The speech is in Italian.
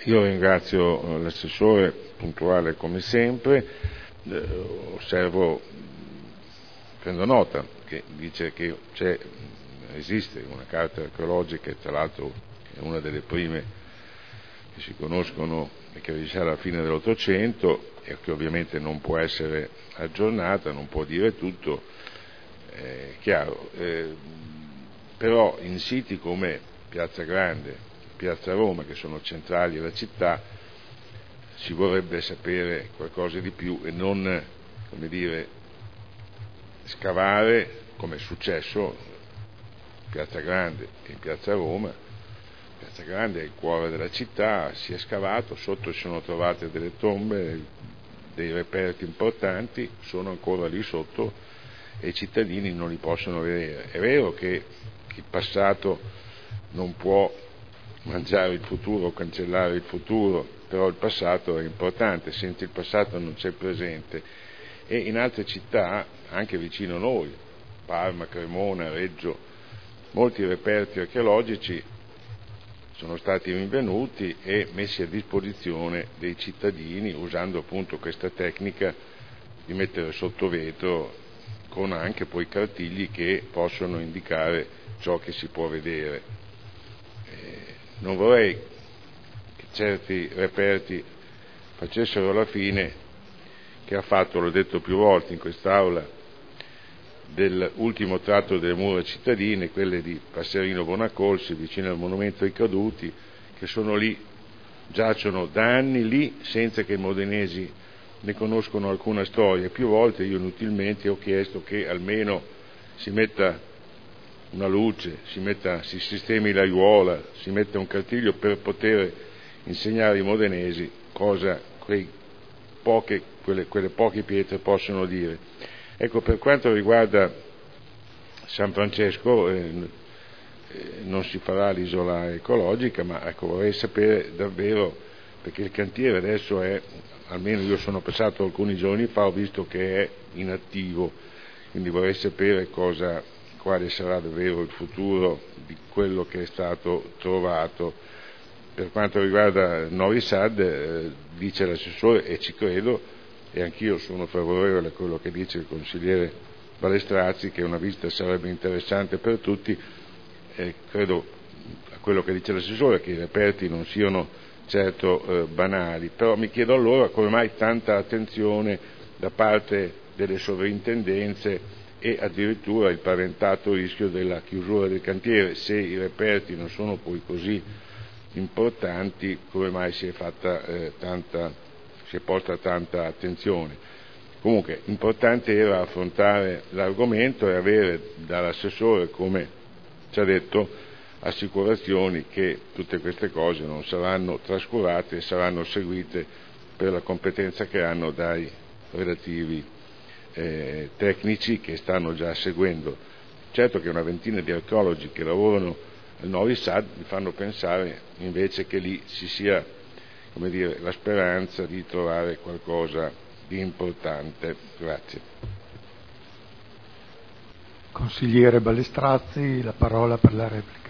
Io ringrazio l'assessore, puntuale come sempre. Osservo, prendo nota che dice che esiste una carta archeologica, e tra l'altro è una delle prime che si conoscono e che risale alla fine dell'Ottocento, e che ovviamente non può essere aggiornata, non può dire tutto, chiaro. Però in siti come Piazza Grande, Piazza Roma, che sono centrali della città, si vorrebbe sapere qualcosa di più e non, scavare, come è successo in Piazza Grande e in Piazza Roma. Piazza Grande è il cuore della città, si è scavato, sotto si sono trovate delle tombe, dei reperti importanti, sono ancora lì sotto e i cittadini non li possono vedere. È vero che il passato non può mangiare il futuro o cancellare il futuro, però il passato è importante, senza il passato non c'è il presente. E in altre città, anche vicino a noi, Parma, Cremona, Reggio, molti reperti archeologici sono stati rinvenuti e messi a disposizione dei cittadini, usando appunto questa tecnica di mettere sotto vetro, con anche poi cartigli che possono indicare ciò che si può vedere. Non vorrei che certi reperti facessero la fine che ha fatto, l'ho detto più volte in quest'Aula, dell'ultimo tratto delle mura cittadine, quelle di Passerino Bonacorsi, vicino al monumento ai caduti, che sono lì, giacciono da anni lì, senza che i modenesi ne conoscono alcuna storia. Più volte io inutilmente ho chiesto che almeno si metta una luce, si sistemi l'aiuola, si metta un cartiglio per poter insegnare ai modenesi cosa quelle poche pietre possono dire. Ecco, per quanto riguarda San Francesco, non si farà l'isola ecologica, ma ecco, vorrei sapere davvero, perché il cantiere adesso è, almeno io sono passato alcuni giorni fa, ho visto che è inattivo, quindi vorrei sapere quale sarà davvero il futuro di quello che è stato trovato. Per quanto riguarda Novi Sad, dice l'assessore, e ci credo, e anch'io sono favorevole a quello che dice il consigliere Balestrazzi, che una visita sarebbe interessante per tutti. Credo a quello che dice l'assessore, che i reperti non siano certo banali, però mi chiedo allora come mai tanta attenzione da parte delle sovrintendenze e addirittura il paventato rischio della chiusura del cantiere. Se i reperti non sono poi così importanti, come mai si è posta tanta attenzione? Comunque importante era affrontare l'argomento e avere dall'assessore, come ci ha detto, assicurazioni che tutte queste cose non saranno trascurate e saranno seguite per la competenza che hanno dai relativi tecnici che stanno già seguendo. Certo che una ventina di archeologi che lavorano al Novi Sad mi fanno pensare invece che lì ci sia, la speranza di trovare qualcosa di importante. Grazie. Consigliere Balestrazzi, la parola per la replica.